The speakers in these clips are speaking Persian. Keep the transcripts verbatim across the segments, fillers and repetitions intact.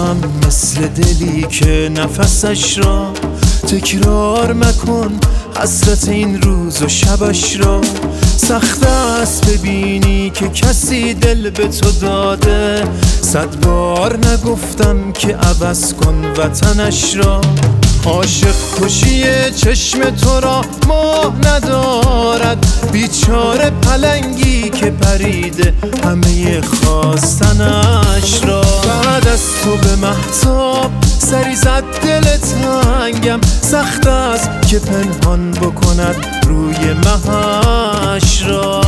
هم مثل دلی که نفسش را تکرار مکن، حسرت این روز و شبش را. سخت است ببینی که کسی دل به تو داده، صد بار نگفتم که عوض کن وطنش را. عاشق کشی چشم تو را ماه ندارد، بیچاره پلنگی که پریده همه خواستنش را. بعد از تو به مهتاب سری زد دل تنگم، سخت است که پنهان بکند روی مهش را.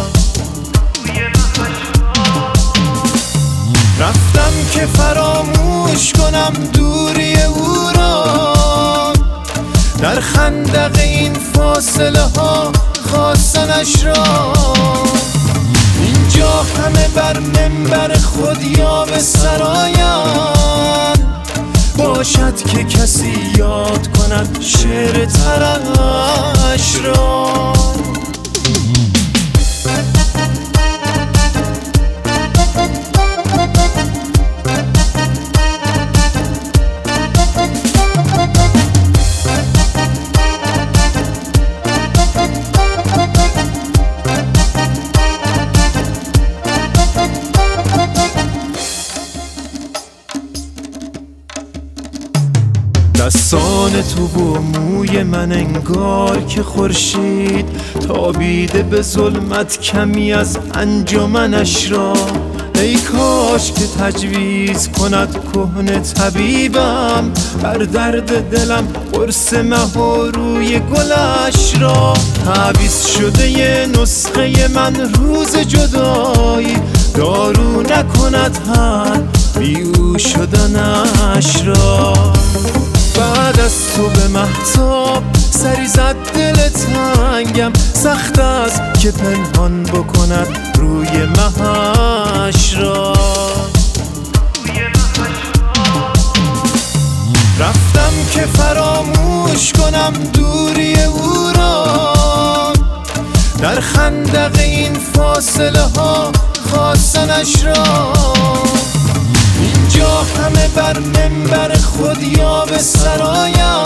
رفتم که فراموش کنم دوری او را، در خندق این فاصله ها خواستنش را. اینجا همه بر منبر خود یا به سرایم، باشد که کسی یاد کند شعر ترش را. دستان تو و موی من انگار که خورشید تابیده به ظلمت کمی از انجمنش را. ای کاش که تجویز کند کهنه طبیبم، بر درد دلم قرص مه و روی گلش را. تعویض شده ی نسخه من روز جدایی، دارو نکند حل بی او شدنش را. بعد از تو به مهتاب سری زد دل تنگم، سخت است که پنهان بکند روی مهش را. رفتم که فراموش کنم دوری او را، در خندق این فاصله ها خواستنش را. اینجا همه بر منبر خود یا به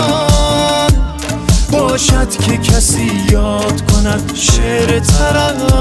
سرایم، باشد که کسی یاد کند شعر ترش